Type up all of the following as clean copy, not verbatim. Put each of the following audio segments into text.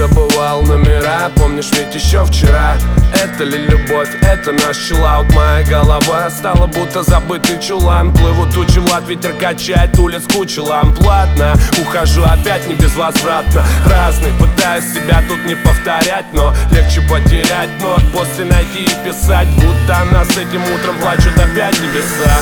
забывал номера, помнишь ведь еще вчера. Это ли любовь, это наш чиллаут. Моя голова стала будто забытый чулан. Плывут тучи в лад, ветер качает улиц куча ламп. Ладно, ухожу опять не безвозвратно. Разный, пытаюсь себя тут не повторять, но легче потерять нот, после найти и писать, будто нас этим утром плачут опять небеса.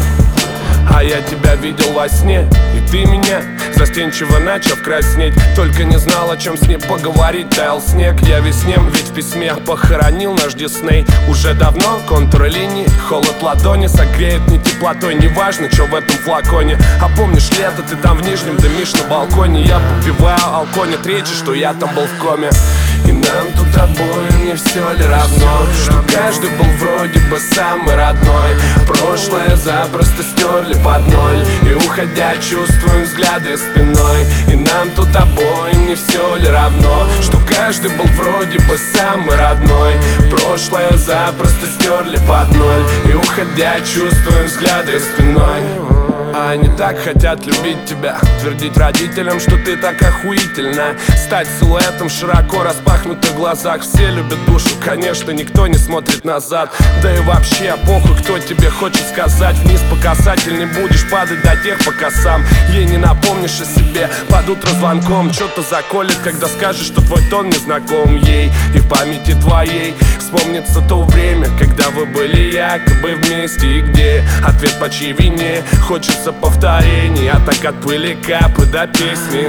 А я тебя видел во сне, и ты меня, застенчиво начав краснеть. Только не знал, о чем с ней поговорить. Таял снег, я весь нем, ведь в письме похоронил наш Дисней. Уже давно контуры линии, холод ладони согреет не теплотой. Неважно, что в этом флаконе. А помнишь лето, ты там в Нижнем дымишь на балконе. Я попиваю алкоголь, нет речи, что я там был в коме. И нам тут обоим не все ли равно, что каждый был вроде бы самый родной. Прошлое запросто стерли под ноль, и уходя чувствуем взгляды спиной. И нам тут обоим не все ли равно, что каждый был вроде бы самый родной. Прошлое запросто стерли под ноль, и уходя чувствуем взгляды спиной. А они так хотят любить тебя, твердить родителям, что ты так охуительна, стать силуэтом в широко распахнутых глазах. Все любят душу, конечно, никто не смотрит назад. Да и вообще, похуй, кто тебе хочет сказать. Вниз по касательной будешь падать до тех, пока сам ей не напомнишь о себе под утро звонком. Что-то заколет, когда скажешь, что твой тон не знаком ей. И в памяти твоей вспомнится то время, когда вы были якобы вместе. И где ответ по чьей вине, хочется повторений, а так отплыли капы до песни.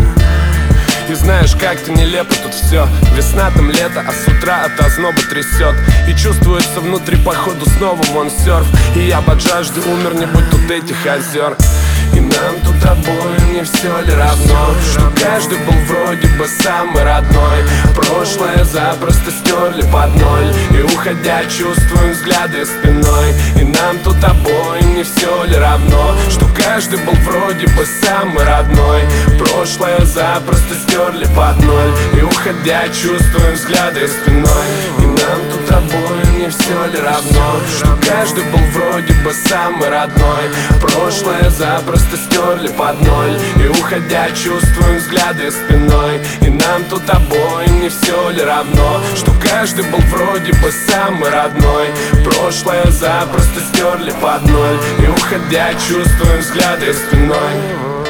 И знаешь, как-то нелепо тут все. Весна там лето, а с утра от озноба трясет. И чувствуется внутри походу снова вон серф. И я бы от жажды умер, не будь тут этих озер. И нам тут обоим не все ли равно, что каждый был вроде бы самый родной. Прошлое запросто стерли под ноль, и уходя чувствуем взгляды спиной. И нам тут обоим не все ли равно, что каждый был вроде бы самый родной. Прошлое запросто стерли под ноль, и уходя чувствуем взгляды спиной. И нам тут обоим не все ли равно, что каждый был вроде бы самый родной. Прошлое запросто стерли под ноль, и уходя чувствуем взгляды спиной. И нам тут обоим не все ли равно, что каждый был вроде бы самый родной. Прошлое запросто стерли под ноль, и уходя чувствуем взгляды спиной.